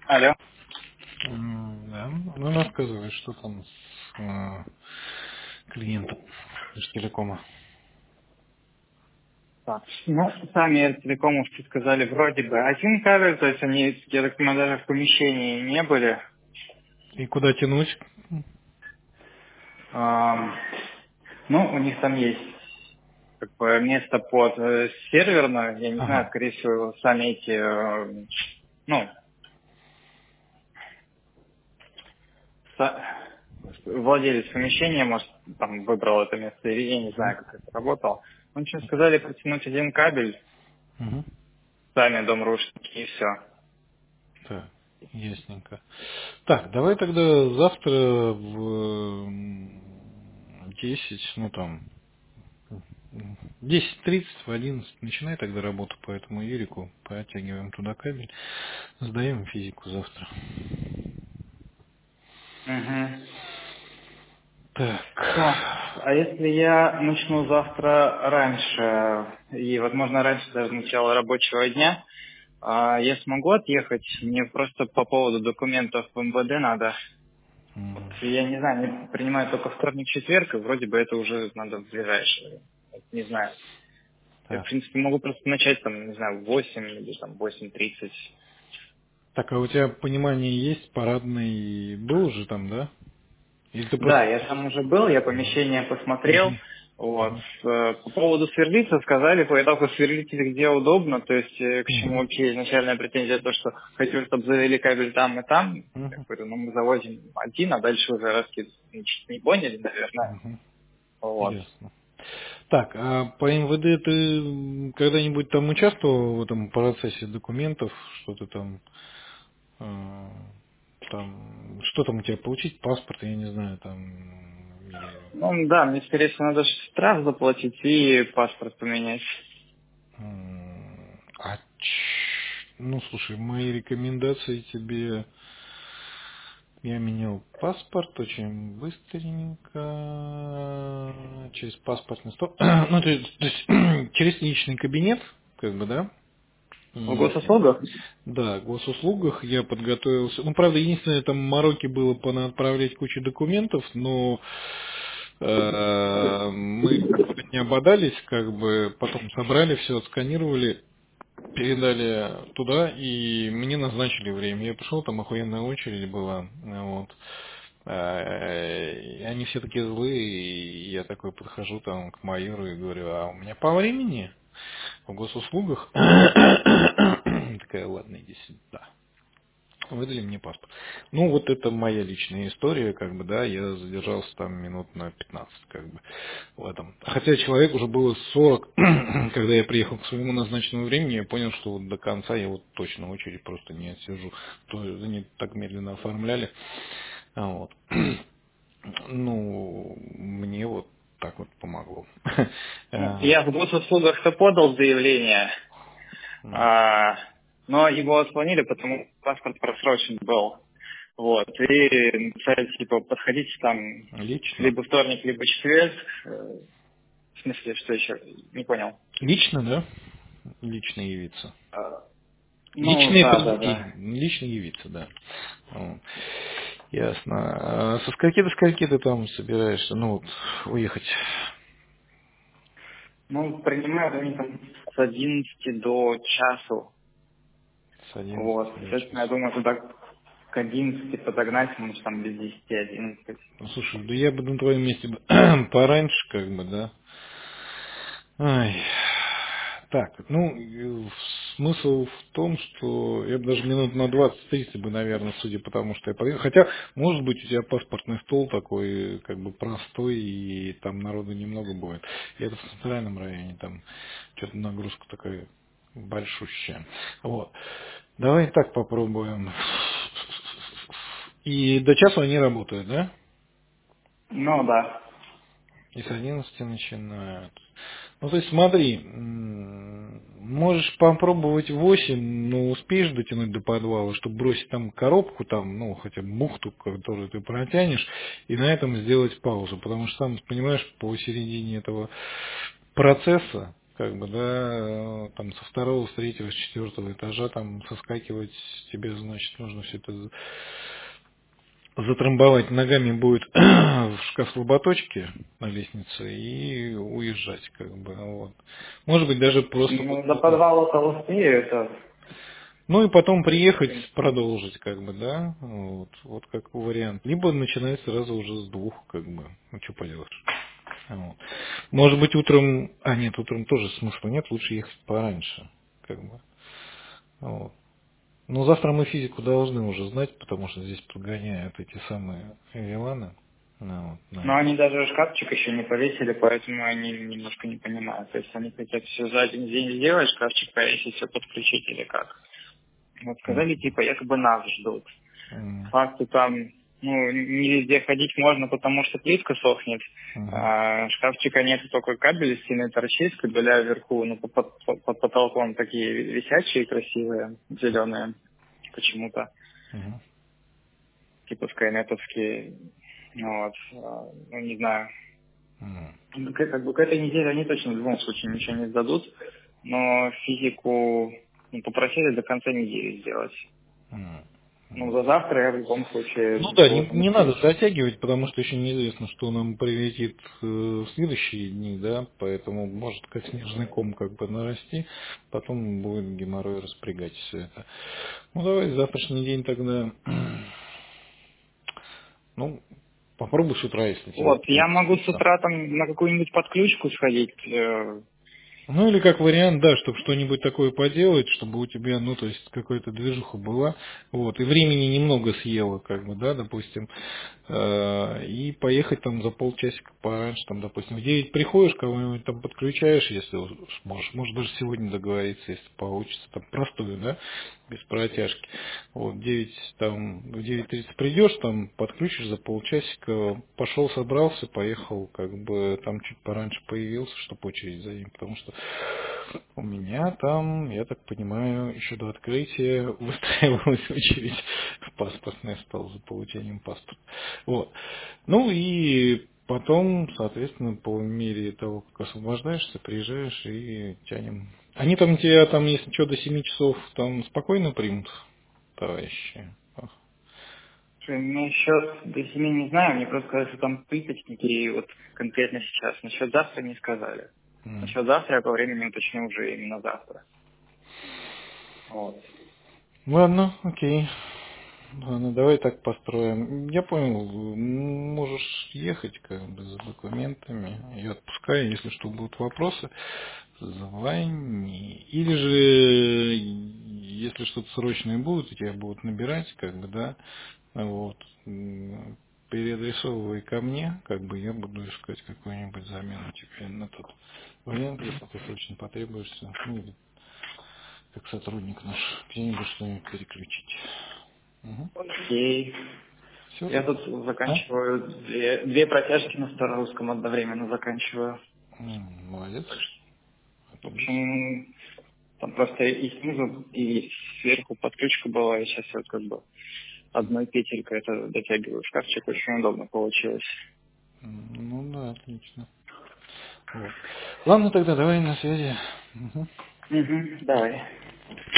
Алло. Да. Ну, рассказывай, что там с клиентом из телекома. Так. Ну, сами телекомовцы сказали, вроде бы один кабель, то есть они, я так понимаю, даже в помещении не были. И куда тянуть? Ам, ну, у них там есть как бы место под серверную, я не знаю, Ага. скорее всего, сами эти, ну, владелец помещения, может, там выбрал это место, или я не Мгм. знаю, как это работало. Ну, что сказали, протянуть один кабель, Мгм. сами домрушники, и все. Так, ясненько. Так, давай тогда завтра в 10, ну там, 10:30, в 11 начинай тогда работу по этому Юрику, подтягиваем туда кабель, сдаем физику завтра. Угу. Так, Так. а если я начну завтра раньше, и, возможно, раньше даже начала рабочего дня, я смогу отъехать? Мне просто по поводу документов в МВД надо. Вот, М, я не знаю, они принимают только вторник-четверг, и вроде бы это уже надо в ближайшее. Вот, не знаю. Я, в Так. принципе, могу просто начать, там, не знаю, в 8 или там 8:30. Так, а у тебя понимание есть, парадный был уже там, да? Или ты Да, просто... я там уже был, я помещение посмотрел. Мгм. Вот. Мгм. По поводу сверлиться сказали, по итогу сверлите где удобно, то есть к чему Мгм. вообще изначальная претензия, то, что хотим, чтобы завели кабель там и там. Я Мгм. говорю, ну мы завозим один, а дальше уже раскидываем. Значит, не поняли, наверное. Мгм. Вот. Ясно. Так, а по МВД ты когда-нибудь там участвовал в этом процессе документов, что-то там, э, там, что там у тебя получить, паспорт, я не знаю, там, или, Ну да, мне, скорее всего, надо штраф заплатить и паспорт поменять. ну, слушай, мои рекомендации тебе. Я менял паспорт очень быстренько, через паспортный стол. Ну, то есть через личный кабинет, как бы, да? В М, госуслугах? Да, в госуслугах я подготовился. Ну, правда, единственное, там мороки было отправлять кучу документов, но мы как-то не ободались, как бы, потом собрали все, отсканировали, передали туда, и мне назначили время. Я пришел, там охуенная очередь была, вот. И они все такие злые, и я такой подхожу там к майору и говорю, а у меня по времени в госуслугах. Такая, ладно, иди сюда. Выдали мне паспорт. Ну, вот это моя личная история, как бы, да, я задержался там минут на 15, как бы, в этом. Хотя человек уже было 40, когда я приехал к своему назначенному времени, я понял, что вот до конца я вот точно очередь просто не отсижу. То они так медленно оформляли. Вот. Ну, мне вот так вот помогло. Ну, А, я в госуслугах-то подал заявление, м, а, но его отклонили, потому что паспорт просрочен был. Вот. И написали, типа, подходите там Лично? либо вторник, либо четверг. В смысле, что еще? Не понял. Лично, да? Лично явиться. Ну, Личное да, да, прийти, да. лично явиться, да. Вот. Ясно. А со скольки до скольки ты там собираешься, ну, вот, уехать? Ну, принимают они там с 11 до часу. С 11 Вот. до Соответственно, я часа. думаю, туда к 11 подогнать, может, там без 10-11. Ну, слушай, да я бы на твоем месте бы пораньше, как бы, да. Ай. Так, ну, смысл в том, что я бы даже минут на 20-30 бы, наверное, судя по тому, что я подъехал. Хотя, может быть, у тебя паспортный стол такой, как бы простой, и там народу немного будет. И это в центральном районе, там что-то нагрузка такая большущая. Вот. Давай так попробуем. И до часу они работают, да? Ну, да. И с 11 начинают. Ну, то есть смотри, можешь попробовать 8, но успеешь дотянуть до подвала, чтобы бросить там коробку, там, ну, хотя бы мухту, которую ты протянешь, и на этом сделать паузу. Потому что там, понимаешь, по середине этого процесса как бы, да, там со второго, с третьего, с четвертого этажа там соскакивать тебе, значит, нужно все это затрамбовать ногами будет в шкаф слаботочки на лестнице и уезжать, как бы, вот. Может быть, даже просто Ну, до вот, подвала-то успею, это... ну и потом приехать, продолжить, как бы, да, вот как вариант. Либо начинать сразу уже с двух, как бы, ну что поделаешь. Вот. Может быть утром, нет, утром тоже смысла нет, лучше ехать пораньше, как бы. Вот. Но завтра мы физику должны уже знать, потому что здесь подгоняют эти самые виланы. Ну, вот, Но на. они даже шкафчик еще не повесили, поэтому они немножко не понимают. То есть они хотят все за один день сделать, шкафчик повесить, все подключить или как. Вот сказали, типа, якобы нас ждут. М, Факты там, ну, не везде ходить можно, потому что плитка сохнет. мгм, А шкафчика нет, только кабель из стены торчит, кабеля вверху, ну, под потолком такие висячие, красивые, зеленые почему-то, мгм, типа скайнетовские. Ну, вот, ну, не знаю. мгм, Ну, как бы к этой неделе они точно в любом случае ничего не сдадут, но физику попросили до конца недели сделать. мгм. Ну, за завтра я в любом случае Ну да, должен не надо успеть. затягивать, потому что еще неизвестно, что нам прилетит в следующие дни, да, поэтому может как снежный ком как бы нарасти, потом будет геморрой распрягать все это. Ну давай завтрашний день тогда, ну, попробуй с утра, если тебе Вот, я могу с получится. утра там на какую-нибудь подключку сходить. Ну или как вариант, да, чтобы что-нибудь такое поделать, чтобы у тебя, ну, то есть какая-то движуха была, вот, и времени немного съела, как бы, да, допустим, и поехать там за полчасика пораньше, там, допустим, в 9 приходишь, кого-нибудь там подключаешь, если сможешь, может даже сегодня договориться, если получится, там, простую, да, без протяжки, вот, в 9, там, в 9:30 придешь, там, подключишь за полчасика, пошел, собрался, поехал, как бы, там чуть пораньше появился, чтобы очередь за ним, потому что у меня там, я так понимаю, еще до открытия выстраивалась очередь в паспортный стол за получением паспорта. Вот. Ну и потом, соответственно, по мере того, как освобождаешься, приезжаешь и тянем. Они там тебя, там, если что, до 7 часов там спокойно примут, товарищи. Насчет до 7 не знаю, мне просто сказали, что там плиточники, и вот конкретно сейчас. Насчет завтра не сказали. М. Насчет завтра я по времени уточню уже именно завтра. Вот. Ладно, окей. Ладно, давай так построим. Я понял, можешь ехать как бы за документами. Я отпускаю, если что будут вопросы, звони. Или же, если что-то срочное будет, и тебя будут набирать, как бы, да, вот, переадресовывай ко мне, как бы я буду искать какую-нибудь замену тебе на тот вариант, если ты срочно потребуешься, ну или как сотрудник наш, где-нибудь что-нибудь переключить. Угу. Окей. Все Я так. тут А? заканчиваю две протяжки на старорусском одновременно заканчиваю. Молодец. В Отлично. общем, там просто и снизу, и сверху подключка была, и сейчас я вот как бы одной петелькой это дотягиваю в шкафчик, очень удобно получилось. Ну да, отлично. Вот. Ладно, тогда давай на связи. Мгм. Угу, давай.